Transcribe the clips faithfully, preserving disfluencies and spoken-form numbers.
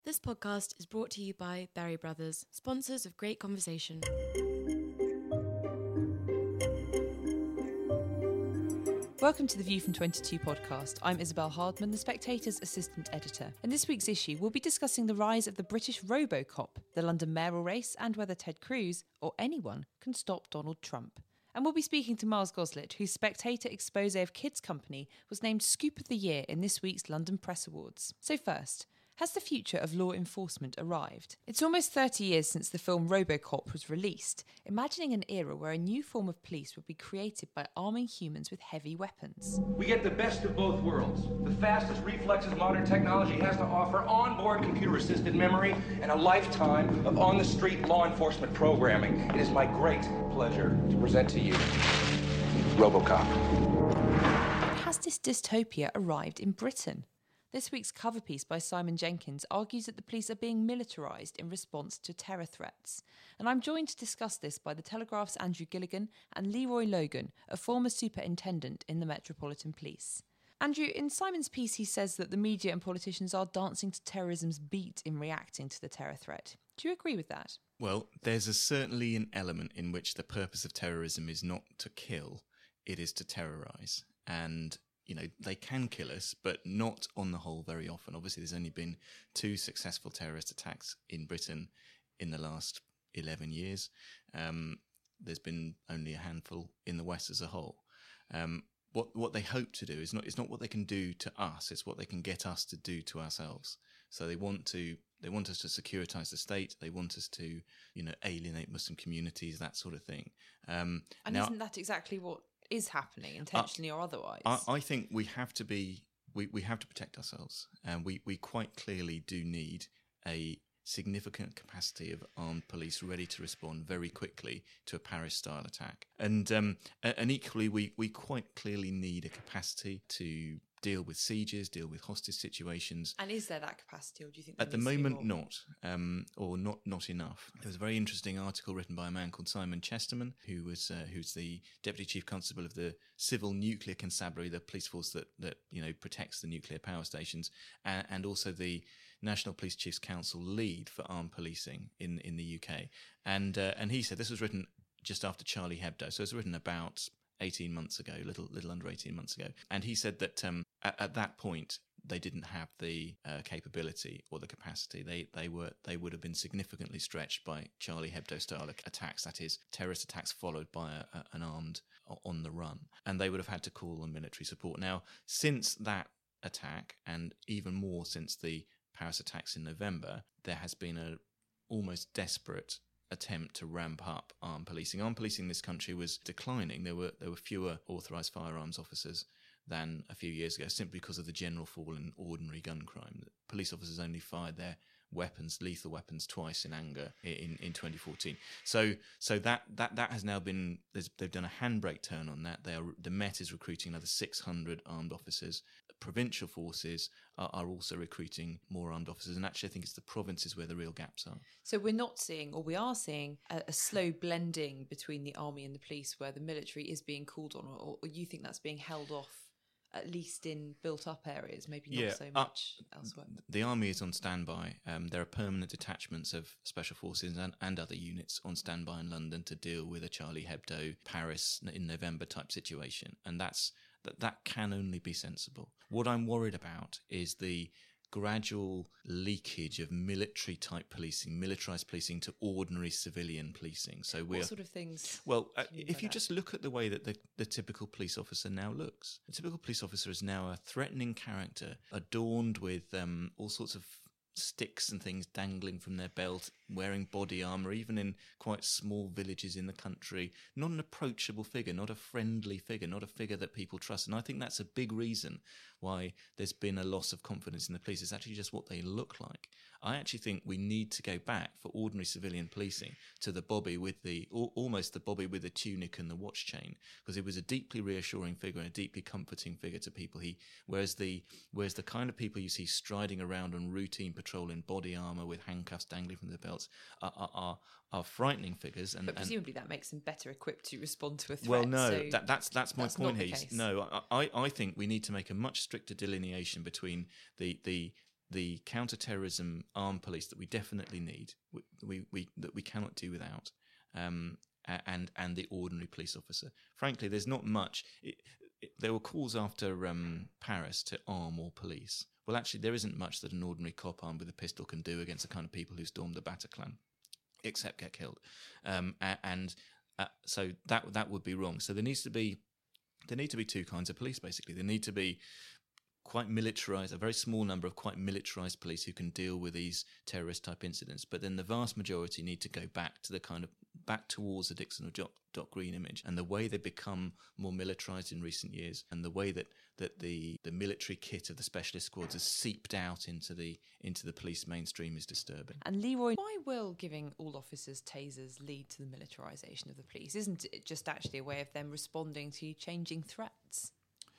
This podcast is brought to you by Berry Brothers, sponsors of Great Conversation. Welcome to the View from twenty-two podcast. I'm Isabel Hardman, the Spectator's assistant editor. In this week's issue, we'll be discussing the rise of the British Robocop, the London mayoral race, and whether Ted Cruz, or anyone, can stop Donald Trump. And we'll be speaking to Miles Goslit, whose Spectator expose of Kids Company was named Scoop of the Year in this week's London Press Awards. So first, has the future of law enforcement arrived? It's almost thirty years since the film Robocop was released, imagining an era where a new form of police would be created by arming humans with heavy weapons. We get the best of both worlds. The fastest reflexes modern technology has to offer, onboard computer-assisted memory, and a lifetime of on-the-street law enforcement programming. It is my great pleasure to present to you Robocop. Has this dystopia arrived in Britain? This week's cover piece by Simon Jenkins argues that the police are being militarised in response to terror threats. And I'm joined to discuss this by The Telegraph's Andrew Gilligan and Leroy Logan, a former superintendent in the Metropolitan Police. Andrew, in Simon's piece he says that the media and politicians are dancing to terrorism's beat in reacting to the terror threat. Do you agree with that? Well, there's a, certainly an element in which the purpose of terrorism is not to kill, it is to terrorise. And you know, they can kill us, but not on the whole very often. Obviously, there's only been two successful terrorist attacks in Britain in the last eleven years. Um, there's been only a handful in the West as a whole. Um, what what they hope to do is not it's not what they can do to us; it's what they can get us to do to ourselves. So they want to they want us to securitize the state. They want us to you know alienate Muslim communities, that sort of thing. Um, and now, isn't that exactly what is happening, intentionally uh, or otherwise? I, I think we have to be, we, we have to protect ourselves, and we, we quite clearly do need a significant capacity of armed police ready to respond very quickly to a Paris-style attack. And um, and equally, we, we quite clearly need a capacity to deal with sieges, deal with hostage situations. And is there that capacity, or do you think there at the needs to be moment more? not, um, or not not enough? There was a very interesting article written by a man called Simon Chesterman, who was uh, who's the deputy chief constable of the Civil Nuclear Constabulary, the police force that that you know protects the nuclear power stations, and, and also the National Police Chiefs Council lead for armed policing in in the U K. And uh, and he said this was written just after Charlie Hebdo, so it was written about eighteen months ago, little little under eighteen months ago. And he said that um, at, at that point they didn't have the uh, capability or the capacity. They they were they would have been significantly stretched by Charlie Hebdo style attacks, that is, terrorist attacks followed by a, a, an armed on the run, and they would have had to call on military support. Now, since that attack, and even more since the Paris attacks in November, there has been a almost desperate attempt to ramp up armed policing. Armed policing in this country was declining. There were there were fewer authorised firearms officers than a few years ago, simply because of the general fall in ordinary gun crime. Police officers only fired their weapons, lethal weapons, twice in anger in, in twenty fourteen. So so that that that has now been they've done a handbrake turn on that. They are the Met is recruiting another six hundred armed officers. Provincial forces are, are also recruiting more armed officers, and actually I think it's the provinces where the real gaps are. So we're not seeing, or we are seeing, a, a slow blending between the army and the police where the military is being called on, or, or you think that's being held off, at least in built-up areas, maybe not yeah, so much uh, elsewhere? The army is on standby. Um, there are permanent detachments of special forces and, and other units on standby in London to deal with a Charlie Hebdo, Paris in November type situation, and that's that that can only be sensible. What I'm worried about is the gradual leakage of military-type policing, militarised policing, to ordinary civilian policing. So we're What sort of things? Well, uh, you if you that? just look at the way that the, the typical police officer now looks, the typical police officer is now a threatening character, adorned with um, all sorts of sticks and things dangling from their belt, wearing body armour, even in quite small villages in the country. Not an approachable figure, not a friendly figure, not a figure that people trust. And I think that's a big reason why there's been a loss of confidence in the police. It's actually just what they look like. I actually think we need to go back for ordinary civilian policing to the Bobby with the, almost the Bobby with the tunic and the watch chain, because it was a deeply reassuring figure and a deeply comforting figure to people. He, whereas the, whereas the kind of people you see striding around on routine patrol in body armour with handcuffs dangling from their belts are, are, are, are frightening figures. And, but presumably and, that makes them better equipped to respond to a threat. Well, no, so that, that's that's my that's point not the here. case. No, I, I I think we need to make a much stricter delineation between the the the counter-terrorism armed police that we definitely need, we, we, we that we cannot do without, um, and and the ordinary police officer. Frankly, there's not much. It, it, there were calls after um, Paris to arm all police. Well, actually, there isn't much that an ordinary cop armed with a pistol can do against the kind of people who stormed the Bataclan, except get killed. Um, and uh, so that that would be wrong. So there needs to be there need to be two kinds of police. Basically, there need to be quite militarized, a very small number of quite militarized police who can deal with these terrorist type incidents. But then the vast majority need to go back to the kind of back towards the Dixon or Doc, Doc Green image, and the way they become more militarized in recent years, and the way that, that the, the military kit of the specialist squads has seeped out into the into the police mainstream is disturbing. And Leroy, why will giving all officers tasers lead to the militarisation of the police? Isn't it just actually a way of them responding to changing threats?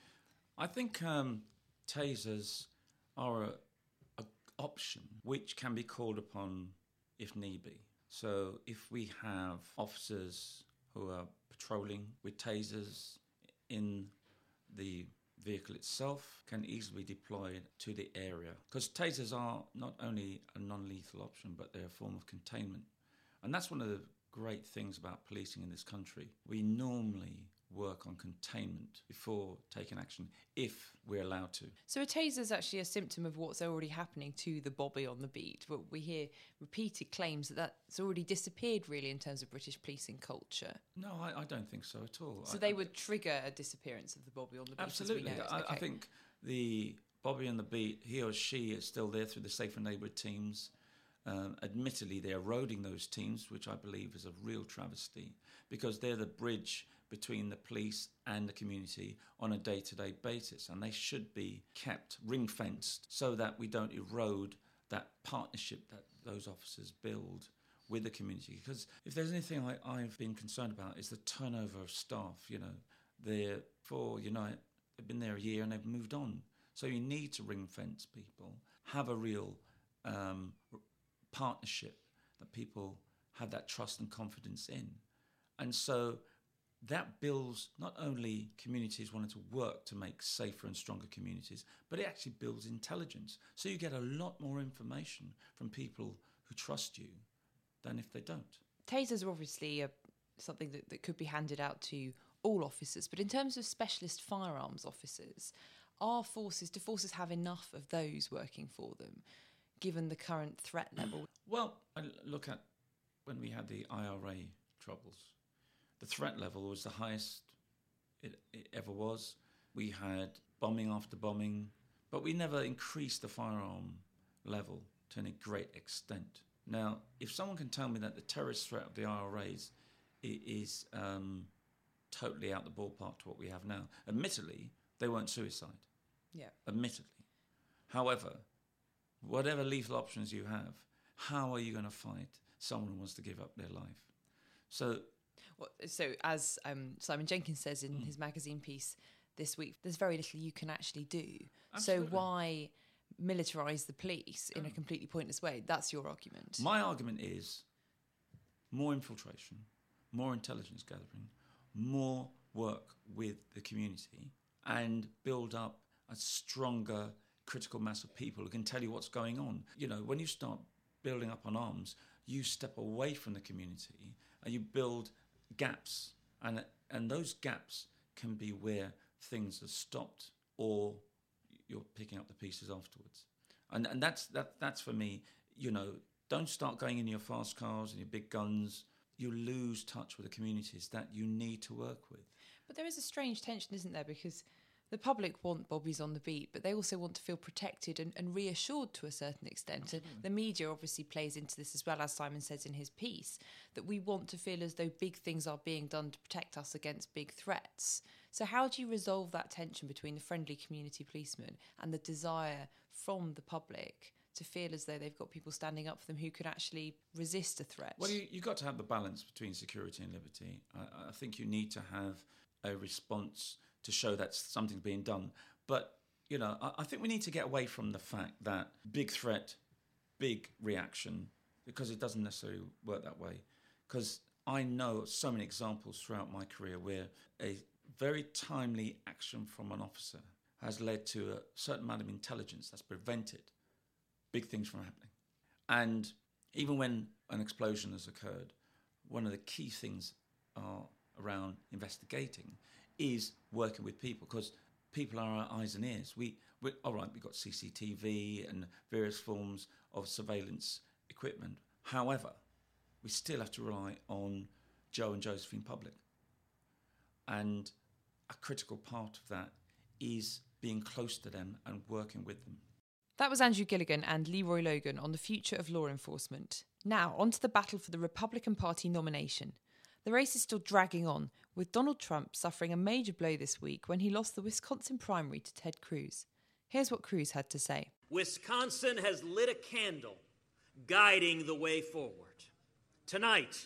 I think um, tasers are a, a option which can be called upon if need be. So if we have officers who are patrolling with tasers in the vehicle itself, can easily be deployed to the area. Because tasers are not only a non-lethal option, but they're a form of containment. And that's one of the great things about policing in this country. We normally work on containment before taking action, if we're allowed to. So a taser is actually a symptom of what's already happening to the Bobby on the beat. But we hear repeated claims that that's already disappeared, really, in terms of British policing culture. No, I, I don't think so at all. So I, they I, would trigger a disappearance of the Bobby on the beat. Absolutely. As we know it. I, Okay. I think the Bobby on the beat, he or she is still there through the Safer Neighbourhood teams. Um, admittedly, they're eroding those teams, which I believe is a real travesty, because they're the bridge between the police and the community on a day-to-day basis, and they should be kept ring-fenced so that we don't erode that partnership that those officers build with the community. Because if there's anything I, I've been concerned about is the turnover of staff. You know, they're for Unite, they've been there a year and they've moved on. So you need to ring-fence people, have a real um, partnership that people have that trust and confidence in. And so that builds not only communities wanting to work to make safer and stronger communities, but it actually builds intelligence. So you get a lot more information from people who trust you than if they don't. Tasers are obviously a, something that, that could be handed out to all officers, but in terms of specialist firearms officers, are forces, do forces have enough of those working for them, given the current threat level? Well, I look at when we had the I R A troubles. The threat level was the highest it, it ever was. We had bombing after bombing, but we never increased the firearm level to any great extent. Now, if someone can tell me that the terrorist threat of the I R As is um, totally out the ballpark to what we have now, admittedly, they weren't suicide. Yeah. Admittedly. However, whatever lethal options you have, how are you going to fight someone who wants to give up their life? So... Well, so as um, Simon Jenkins says in mm. his magazine piece this week, there's very little you can actually do. Absolutely. So why militarise the police in a completely pointless way? That's your argument. My argument is more infiltration, more intelligence gathering, more work with the community, and build up a stronger critical mass of people who can tell you what's going on. You know, when you start building up on arms, you step away from the community and you build gaps, and and those gaps can be where things are stopped or you're picking up the pieces afterwards. And and that's that that's for me, you know, don't start going in your fast cars and your big guns. You lose touch with the communities that you need to work with. But there is a strange tension, isn't there? Because the public want bobbies on the beat, but they also want to feel protected and, and reassured to a certain extent. Absolutely. And the media obviously plays into this as well, as Simon says in his piece, that we want to feel as though big things are being done to protect us against big threats. So how do you resolve that tension between the friendly community policeman and the desire from the public to feel as though they've got people standing up for them who could actually resist a threat? Well, you, you've got to have the balance between security and liberty. I, I think you need to have a response to show that something's being done. But, you know, I, I think we need to get away from the fact that big threat, big reaction, because it doesn't necessarily work that way. Because I know so many examples throughout my career where a very timely action from an officer has led to a certain amount of intelligence that's prevented big things from happening. And even when an explosion has occurred, one of the key things are around investigating is working with people, because people are our eyes and ears. We, we all right, we've got C C T V and various forms of surveillance equipment. However, we still have to rely on Joe and Josephine Public. And a critical part of that is being close to them and working with them. That was Andrew Gilligan and Leroy Logan on the future of law enforcement. Now, on to the battle for the Republican Party nomination. The race is still dragging on, with Donald Trump suffering a major blow this week when he lost the Wisconsin primary to Ted Cruz. Here's what Cruz had to say. Wisconsin has lit a candle, guiding the way forward. Tonight,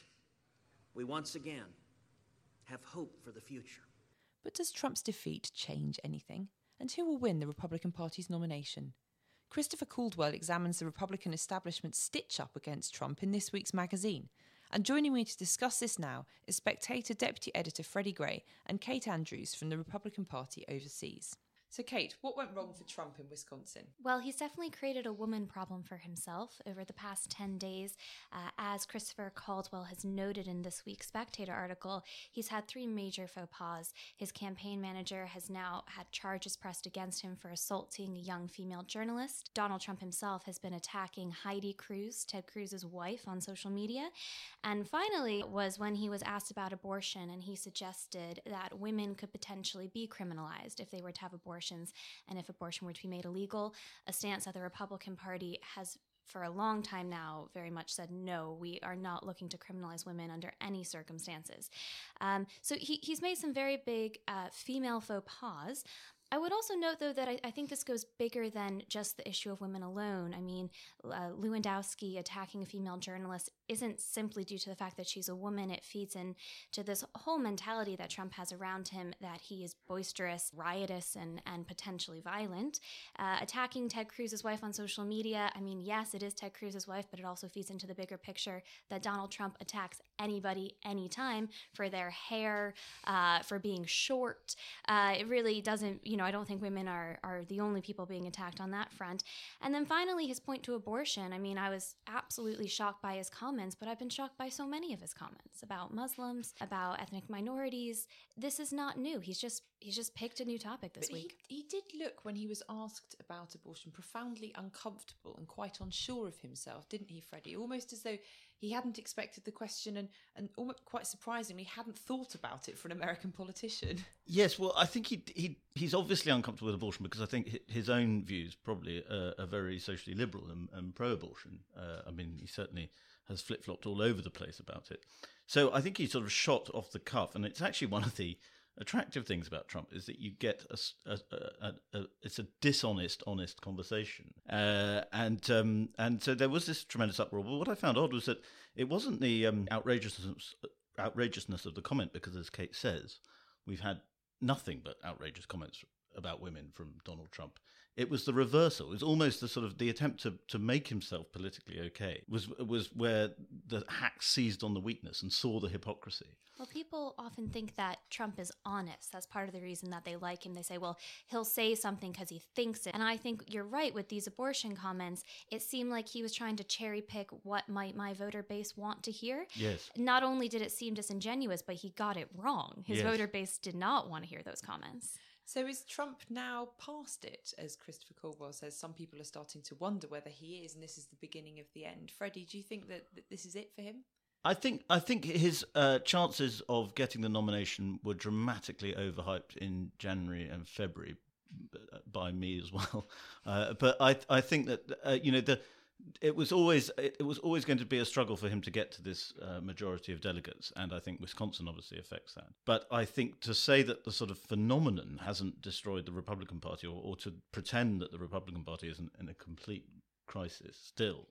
we once again have hope for the future. But does Trump's defeat change anything? And who will win the Republican Party's nomination? Christopher Caldwell examines the Republican establishment's stitch-up against Trump in this week's magazine. And joining me to discuss this now is Spectator Deputy Editor Freddie Gray and Kate Andrews from the Republican Party overseas. So, Kate, what went wrong for Trump in Wisconsin? Well, he's definitely created a woman problem for himself over the past ten days. Uh, as Christopher Caldwell has noted in this week's Spectator article, he's had three major faux pas. His campaign manager has now had charges pressed against him for assaulting a young female journalist. Donald Trump himself has been attacking Heidi Cruz, Ted Cruz's wife, on social media. And finally was when he was asked about abortion, and he suggested that women could potentially be criminalized if they were to have abortions, and if abortion were to be made illegal, a stance that the Republican Party has for a long time now very much said, no, we are not looking to criminalize women under any circumstances. Um, so he, he's made some very big uh, female faux pas. I would also note, though, that I, I think this goes bigger than just the issue of women alone. I mean, uh, Lewandowski attacking a female journalist isn't simply due to the fact that she's a woman. It feeds into this whole mentality that Trump has around him, that he is boisterous, riotous, and, and potentially violent. Uh, attacking Ted Cruz's wife on social media, I mean, yes, it is Ted Cruz's wife, but it also feeds into the bigger picture that Donald Trump attacks anybody, anytime, for their hair, uh, for being short. Uh, it really doesn't, you know, I don't think women are, are the only people being attacked on that front. And then finally, his point to abortion. I mean, I was absolutely shocked by his comments, but I've been shocked by so many of his comments about Muslims, about ethnic minorities. This is not new. He's just he's just picked a new topic this but week. He, he did look, when he was asked about abortion, profoundly uncomfortable and quite unsure of himself, didn't he, Freddie? Almost as though he hadn't expected the question, and, and almost quite surprisingly hadn't thought about it for an American politician. Yes, well, I think he he he's obviously uncomfortable with abortion because I think his own views probably are, are very socially liberal and, and pro-abortion. Uh, I mean, he certainly has flip-flopped all over the place about it. So I think he sort of shot off the cuff, and it's actually one of the attractive things about Trump is that you get a, a, a, a, a it's a dishonest, honest conversation, uh, and um, and so there was this tremendous uproar. But what I found odd was that it wasn't the um, outrageousness outrageousness of the comment, because as Kate says, we've had nothing but outrageous comments about women from Donald Trump. It was the reversal. It was almost the sort of the attempt to, to make himself politically okay was was where the hack seized on the weakness and saw the hypocrisy. Well, people often think that Trump is honest. That's part of the reason that they like him. They say, well, he'll say something because he thinks it. And I think you're right with these abortion comments. It seemed like he was trying to cherry pick what might my voter base want to hear. Yes. Not only did it seem disingenuous, but he got it wrong. His Yes. voter base did not want to hear those comments. So is Trump now past it, as Christopher Caldwell says? Some people are starting to wonder whether he is, and this is the beginning of the end. Freddie, do you think that, that this is it for him? I think I think his uh, chances of getting the nomination were dramatically overhyped in January and February by me as well. Uh, but I I think that uh, you know the it was always it was always going to be a struggle for him to get to this uh, majority of delegates, and I think Wisconsin obviously affects that. But I think to say that the sort of phenomenon hasn't destroyed the Republican Party, or, or to pretend that the Republican Party isn't in a complete crisis still,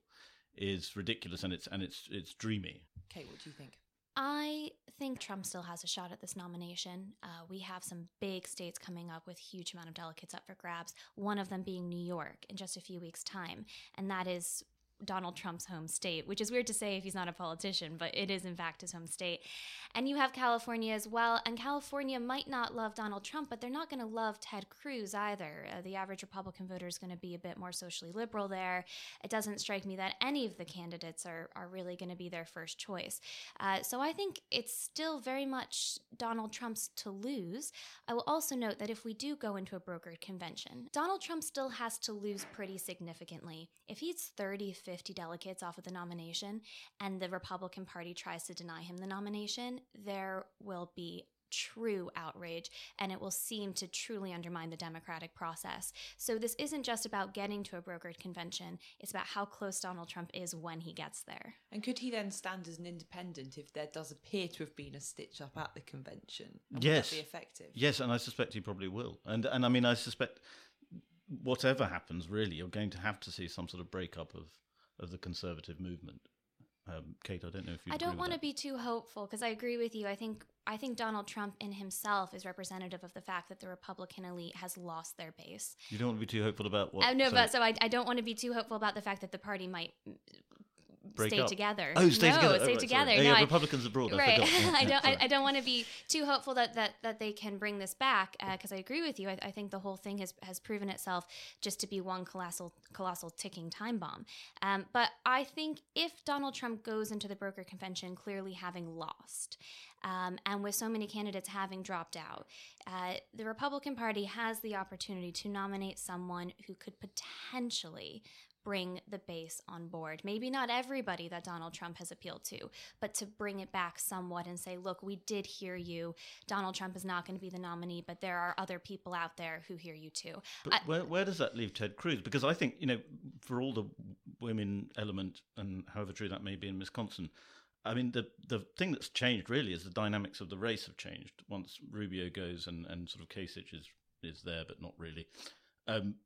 is ridiculous, and it's and it's it's dreamy. Kate, what do you think? I think Trump still has a shot at this nomination. Uh, we have some big states coming up with huge amount of delegates up for grabs, one of them being New York in just a few weeks' time. And that is Donald Trump's home state, which is weird to say if he's not a politician, but it is in fact his home state. And you have California as well, and California might not love Donald Trump, but they're not going to love Ted Cruz either. Uh, the average Republican voter is going to be a bit more socially liberal there. It doesn't strike me that any of the candidates are, are really going to be their first choice. Uh, so I think it's still very much Donald Trump's to lose. I will also note that if we do go into a brokered convention, Donald Trump still has to lose pretty significantly. If he's thirty, fifty delegates off of the nomination and the Republican Party tries to deny him the nomination, there will be true outrage, and it will seem to truly undermine the democratic process. So this isn't just about getting to a brokered convention, it's about how close Donald Trump is when he gets there. And could he then stand as an independent if there does appear to have been a stitch-up at the convention? And yes. Would that be effective? Yes, and I suspect he probably will. And, and I mean, I suspect whatever happens, really, you're going to have to see some sort of breakup of, of the Conservative movement. Um, Kate, I don't know if you. I don't want to that. be too hopeful because I agree with you. I think I think Donald Trump in himself is representative of the fact that the Republican elite has lost their base. You don't want to be too hopeful about what? Uh, no, Sorry. but so I, I don't want to be too hopeful about the fact that the party might Break stay up. together. Oh, stay no, together. stay Oh, right, together. sorry. No, yeah, I, Republicans abroad. I right. forgot. I Yeah, don't. I, sorry. I don't want to be too hopeful that, that, that they can bring this back because uh, I agree with you. I, I think the whole thing has, has proven itself just to be one colossal colossal ticking time bomb. Um, but I think if Donald Trump goes into the broker convention clearly having lost, um, and with so many candidates having dropped out, uh, the Republican Party has the opportunity to nominate someone who could potentially bring the base on board. Maybe not everybody that Donald Trump has appealed to, but to bring it back somewhat and say, look, we did hear you. Donald Trump is not going to be the nominee, but there are other people out there who hear you too. But I, where, where does that leave Ted Cruz? Because I think, you know, for all the women element, and however true that may be in Wisconsin, I mean, the the thing that's changed really is the dynamics of the race have changed. Once Rubio goes and, and sort of Kasich is, is there, but not really. Um,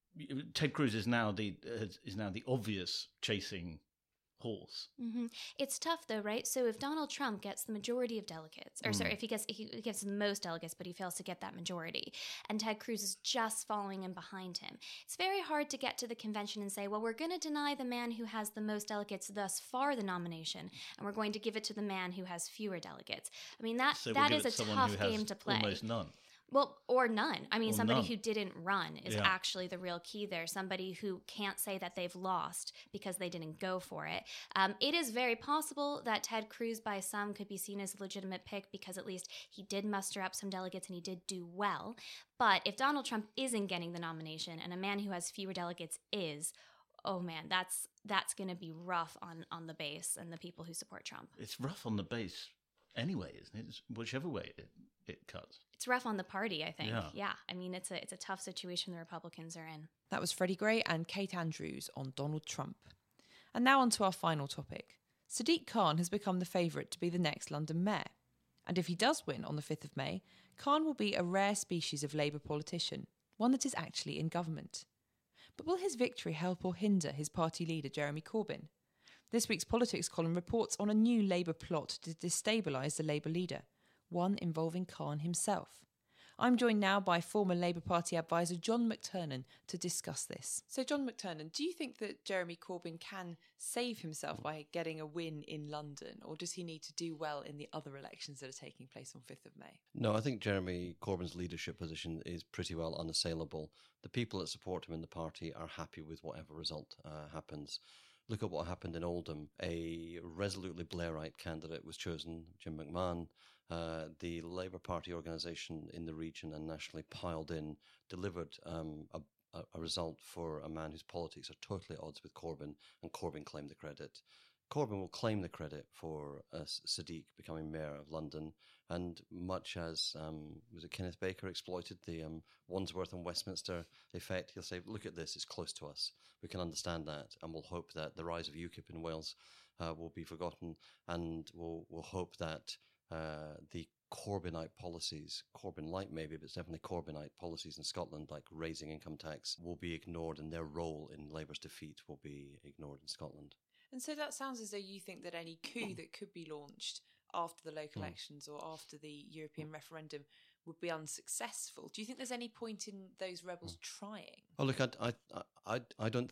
Ted Cruz is now the is now the obvious chasing horse. mm-hmm. It's tough though, right? So if Donald Trump gets the majority of delegates, or mm. sorry, if he gets he gets the most delegates, but he fails to get that majority, and Ted Cruz is just following him behind him, it's very hard to get to the convention and say, well, we're going to deny the man who has the most delegates thus far the nomination, and we're going to give it to the man who has fewer delegates. I mean, that so that we'll is a tough game to play. Almost none. Well, or none. I mean, or somebody none. who didn't run is yeah. actually the real key there. Somebody who can't say that they've lost because they didn't go for it. Um, it is very possible that Ted Cruz by some could be seen as a legitimate pick because at least he did muster up some delegates and he did do well. But if Donald Trump isn't getting the nomination and a man who has fewer delegates is, oh man, that's that's going to be rough on, on the base and the people who support Trump. It's rough on the base anyway, isn't it? It's whichever way it, it cuts. It's rough on the party, I think. Yeah. yeah. I mean, it's a it's a tough situation the Republicans are in. That was Freddie Gray and Kate Andrews on Donald Trump. And now on to our final topic. Sadiq Khan has become the favourite to be the next London mayor. And if he does win on the fifth of May, Khan will be a rare species of Labour politician, one that is actually in government. But will his victory help or hinder his party leader Jeremy Corbyn? This week's Politics column reports on a new Labour plot to destabilise the Labour leader, one involving Khan himself. I'm joined now by former Labour Party advisor John McTernan to discuss this. So John McTernan, do you think that Jeremy Corbyn can save himself by getting a win in London, or does he need to do well in the other elections that are taking place on fifth of May? No, I think Jeremy Corbyn's leadership position is pretty well unassailable. The people that support him in the party are happy with whatever result uh, happens. Look at what happened in Oldham. A resolutely Blairite candidate was chosen, Jim McMahon. Uh, the Labour Party organisation in the region and nationally piled in, delivered um, a, a result for a man whose politics are totally at odds with Corbyn, and Corbyn claimed the credit. Corbyn will claim the credit for uh, Sadiq becoming mayor of London, and much as um, was it Kenneth Baker exploited the um, Wandsworth and Westminster effect, he'll say, look at this, it's close to us. We can understand that, and we'll hope that the rise of UKIP in Wales uh, will be forgotten, and we'll, we'll hope that uh, the Corbynite policies, Corbyn-like maybe, but it's definitely Corbynite policies in Scotland, like raising income tax, will be ignored, and their role in Labour's defeat will be ignored in Scotland. And so that sounds as though you think that any coup that could be launched after the local mm. elections or after the European referendum would be unsuccessful. Do you think there's any point in those rebels mm. trying? Oh, look, I, I, I, I don't think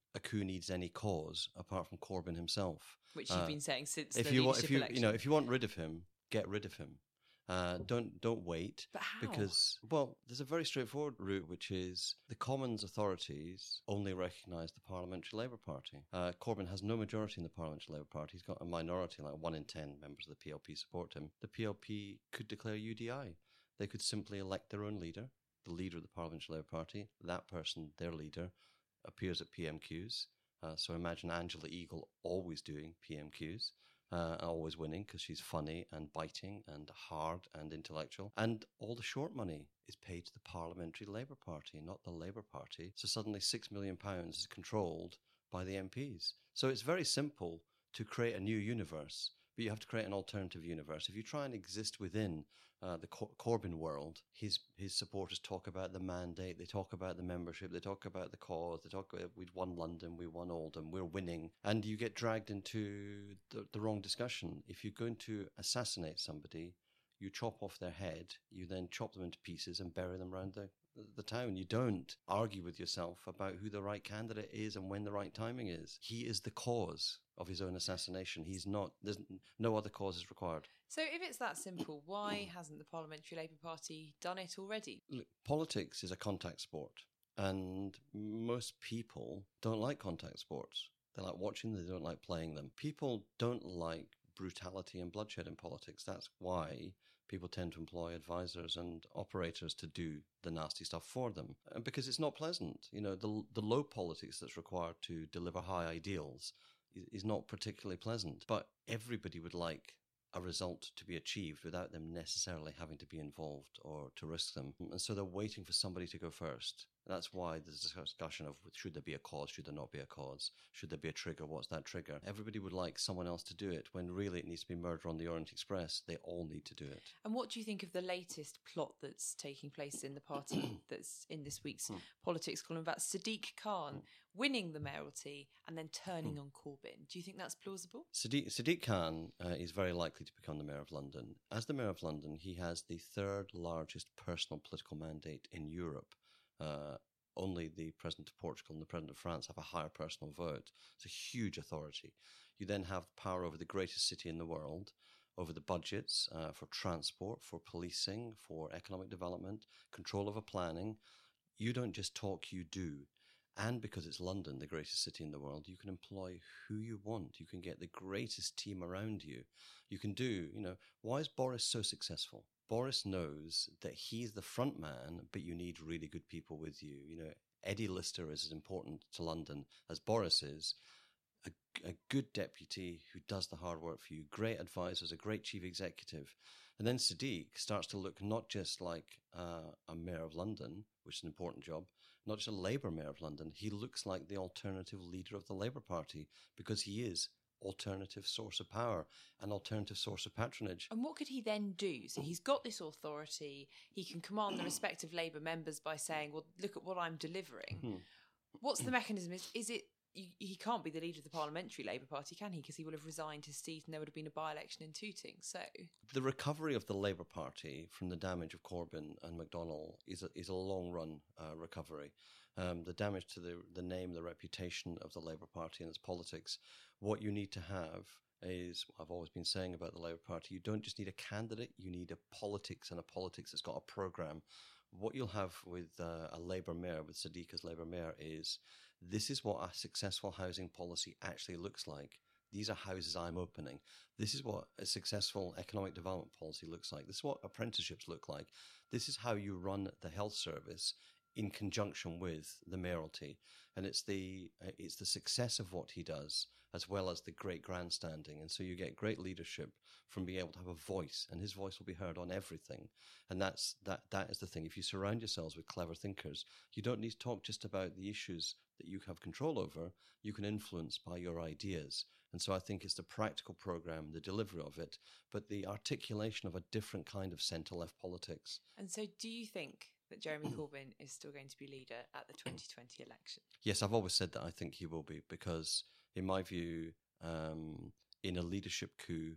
a coup needs any cause apart from Corbyn himself. Which you've Uh, been saying since if the you leadership want, if you election. you know if you want rid of him, get rid of him. Uh, don't don't wait. But how? Because, well, there's a very straightforward route, which is the Commons authorities only recognise the Parliamentary Labour Party. Uh, Corbyn has no majority in the Parliamentary Labour Party. He's got a minority, like one in ten members of the P L P support him. The P L P could declare U D I. They could simply elect their own leader, the leader of the Parliamentary Labour Party. That person, their leader, appears at P M Qs. Uh, so imagine Angela Eagle always doing P M Qs. Uh, always winning because she's funny and biting and hard and intellectual. And all the short money is paid to the Parliamentary Labour Party, not the Labour Party. So suddenly six million pounds is controlled by the M Ps. So it's very simple to create a new universe, but you have to create an alternative universe. If you try and exist within uh, the Cor- Corbyn world, his his supporters talk about the mandate, they talk about the membership, they talk about the cause, they talk about we'd won London, we won Oldham, we're winning, and you get dragged into the, the wrong discussion. If you're going to assassinate somebody, you chop off their head, you then chop them into pieces and bury them around the the town. You don't argue with yourself about who the right candidate is and when the right timing is. He is the cause of his own assassination. He's not, there's no other cause is required. So if it's that simple, why hasn't the Parliamentary Labour Party done it already? Look, politics is a contact sport, and most people don't like contact sports. They like watching them, they don't like playing them. People don't like brutality and bloodshed in politics. That's why people tend to employ advisors and operators to do the nasty stuff for them, and because it's not pleasant. You know, the the low politics that's required to deliver high ideals is, is not particularly pleasant. But everybody would like a result to be achieved without them necessarily having to be involved or to risk them. And so they're waiting for somebody to go first. That's why there's a discussion of should there be a cause, should there not be a cause, should there be a trigger, what's that trigger? Everybody would like someone else to do it when really it needs to be Murder on the Orient Express. They all need to do it. And what do you think of the latest plot that's taking place in the party that's in this week's politics column about Sadiq Khan winning the mayoralty and then turning on Corbyn? Do you think that's plausible? Sadiq, Sadiq Khan uh, is very likely to become the Mayor of London. As the Mayor of London, he has the third largest personal political mandate in Europe. Uh, only the President of Portugal and the President of France have a higher personal vote. It's a huge authority. You then have power over the greatest city in the world, over the budgets uh, for transport, for policing, for economic development, control over planning. You don't just talk, you do. And because it's London, the greatest city in the world, you can employ who you want. You can get the greatest team around you. You can do, you know, why is Boris so successful? Boris knows that he's the front man, but you need really good people with you. You know, Eddie Lister is as important to London as Boris is. A, a good deputy who does the hard work for you, great advisors, a great chief executive. And then Sadiq starts to look not just like uh, a mayor of London, which is an important job, not just a Labour mayor of London. He looks like the alternative leader of the Labour Party because he is alternative source of power, an alternative source of patronage. And what could he then do? So he's got this authority, he can command the respect of Labour members by saying, well, look at what I'm delivering. What's the mechanism? Is, is it, he can't be the leader of the Parliamentary Labour Party, can he? Because he will have resigned his seat and there would have been a by-election in Tooting. So the recovery of the Labour Party from the damage of Corbyn and McDonnell is a, is a long-run uh, recovery. Um, the damage to the, the name, the reputation of the Labour Party and its politics. What you need to have is, I've always been saying about the Labour Party, you don't just need a candidate, you need a politics, and a politics that's got a programme. What you'll have with uh, a Labour mayor, with Sadiq as Labour mayor, is this is what a successful housing policy actually looks like. These are houses I'm opening. This is what a successful economic development policy looks like. This is what apprenticeships look like. This is how you run the health service in conjunction with the mayoralty. And it's the uh, it's the success of what he does as well as the great grandstanding. And so you get great leadership from being able to have a voice, and his voice will be heard on everything. And that's that that is the thing. If you surround yourselves with clever thinkers, you don't need to talk just about the issues that you have control over. You can influence by your ideas. And so I think it's the practical program, the delivery of it, but the articulation of a different kind of centre-left politics. And so do you think that Jeremy Corbyn is still going to be leader at the twenty twenty election? Yes, I've always said that I think he will be, because in my view, um, in a leadership coup,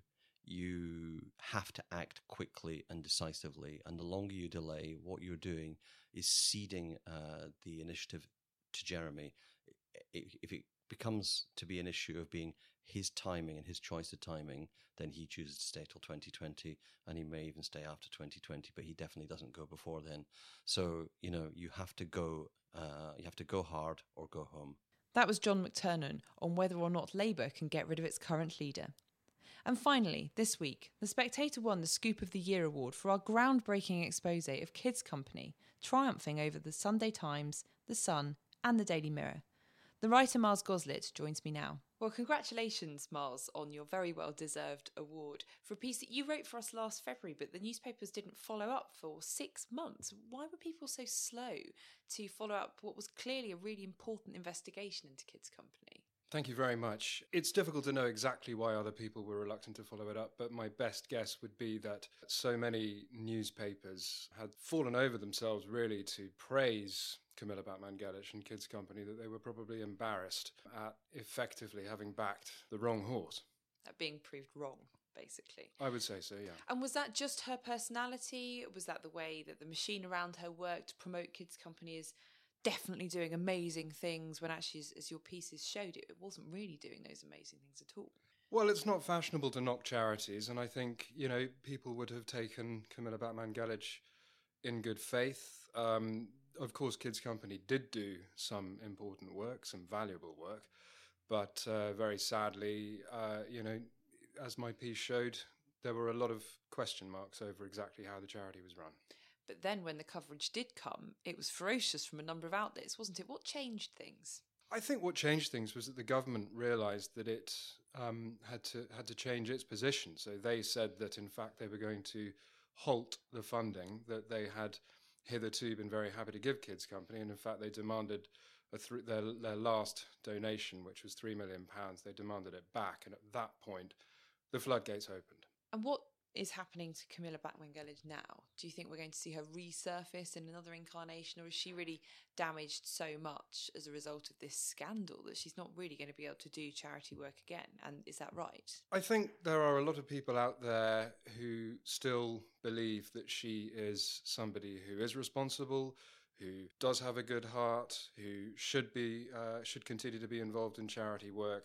you have to act quickly and decisively. And the longer you delay, what you're doing is ceding uh, the initiative to Jeremy. if it becomes to be an issue of being his timing and his choice of timing, then he chooses to stay till twenty twenty, and he may even stay after twenty twenty, but he definitely doesn't go before then. So, you know, you have to go, uh, you have to go hard or go home. That was John McTernan on whether or not Labour can get rid of its current leader. And finally, this week, The Spectator won the Scoop of the Year award for our groundbreaking expose of Kids Company, triumphing over the Sunday Times, The Sun and the Daily Mirror. The writer Miles Goslit joins me now. Well, congratulations, Miles, on your very well-deserved award for a piece that you wrote for us last February, but the newspapers didn't follow up for six months. Why were people so slow to follow up what was clearly a really important investigation into Kids Company? Thank you very much. It's difficult to know exactly why other people were reluctant to follow it up, but my best guess would be that so many newspapers had fallen over themselves really to praise Camilla Batman-Gedich and Kids Company that they were probably embarrassed at effectively having backed the wrong horse. That being proved wrong, basically. I would say so, yeah. And was that just her personality? Was that the way that the machine around her worked to promote Kids Company as definitely doing amazing things when actually, as, as your pieces showed, it, it wasn't really doing those amazing things at all? Well, it's not fashionable to knock charities, and I think, you know, people would have taken Camilla Batman-Gedich in good faith. Um, of course, Kids Company did do some important work, some valuable work, but uh, very sadly, uh, you know, as my piece showed, there were a lot of question marks over exactly how the charity was run. But then when the coverage did come, it was ferocious from a number of outlets, wasn't it? What changed things? I think what changed things was that the government realised that it um, had to had to change its position. So they said that, in fact, they were going to halt the funding that they had hitherto been very happy to give Kids Company, and in fact they demanded a th- their, their last donation, which was three million pounds, they demanded it back, and at that point the floodgates opened. And what is happening to Camilla Batman-Gedich now? Do you think we're going to see her resurface in another incarnation, or is she really damaged so much as a result of this scandal that she's not really going to be able to do charity work again? And is that right? I think there are a lot of people out there who still believe that she is somebody who is responsible, who does have a good heart, who should be uh, should continue to be involved in charity work.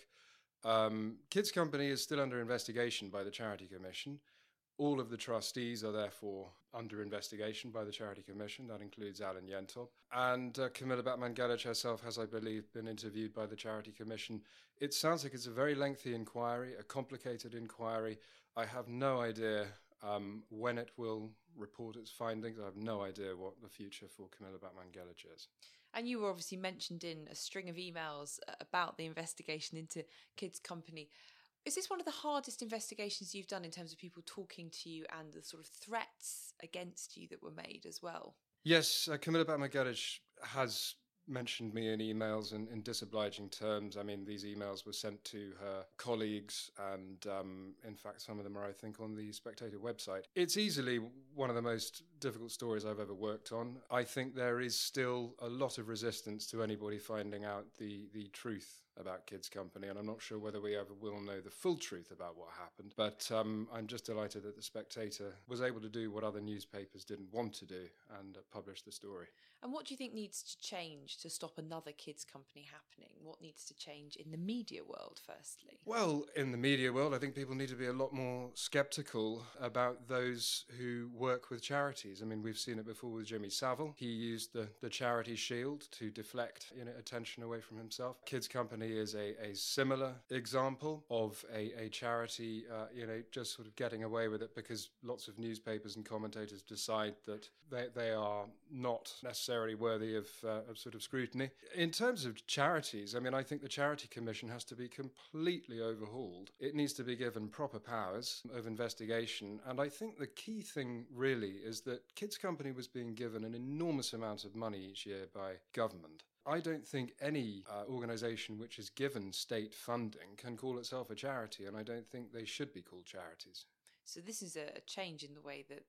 Um, Kids Company is still under investigation by the Charity Commission. All of the trustees are therefore under investigation by the Charity Commission. That includes Alan Yentop. And uh, Camilla Batman-Gedich herself has, I believe, been interviewed by the Charity Commission. It sounds like it's a very lengthy inquiry, a complicated inquiry. I have no idea um, when it will report its findings. I have no idea what the future for Camilla Batman-Gedich is. And you were obviously mentioned in a string of emails about the investigation into Kids Company. Is this one of the hardest investigations you've done in terms of people talking to you and the sort of threats against you that were made as well? Yes, uh, Camilla Batman-Gedich has mentioned me in emails in, in disobliging terms. I mean, these emails were sent to her colleagues, and um, in fact, some of them are, I think, on the Spectator website. It's easily one of the most difficult stories I've ever worked on. I think there is still a lot of resistance to anybody finding out the, the truth about Kids Company, and I'm not sure whether we ever will know the full truth about what happened. But um, I'm just delighted that The Spectator was able to do what other newspapers didn't want to do and uh, publish the story. And what do you think needs to change to stop another Kids Company happening? What needs to change in the media world, firstly? Well, in the media world, I think people need to be a lot more sceptical about those who work with charities. I mean, we've seen it before with Jimmy Savile. He used the, the charity shield to deflect, you know, attention away from himself. Kids Company is a, a similar example of a, a charity, uh, you know, just sort of getting away with it because lots of newspapers and commentators decide that they, they are not necessarily worthy of, uh, of sort of scrutiny. In terms of charities, I mean, I think the Charity Commission has to be completely overhauled. It needs to be given proper powers of investigation. And I think the key thing really is that Kids Company was being given an enormous amount of money each year by government. I don't think any uh, organisation which is given state funding can call itself a charity, and I don't think they should be called charities. So this is a change in the way that, that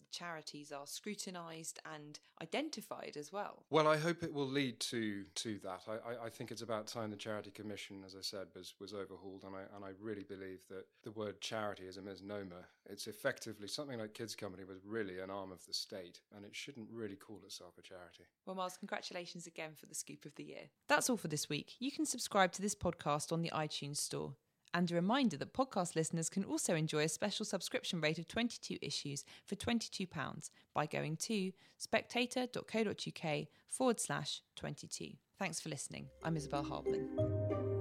charities are scrutinised and identified as well. Well, I hope it will lead to to that. I, I, I think it's about time the Charity Commission, as I said, was, was overhauled, and I and I really believe that the word charity is a misnomer. It's effectively something like Kids Company was really an arm of the state, and it shouldn't really call itself a charity. Well, Miles, congratulations again for the scoop of the year. That's all for this week. You can subscribe to this podcast on the iTunes Store. And a reminder that podcast listeners can also enjoy a special subscription rate of twenty-two issues for twenty-two pounds by going to spectator.co.uk forward slash 22. Thanks for listening. I'm Isabel Hardman.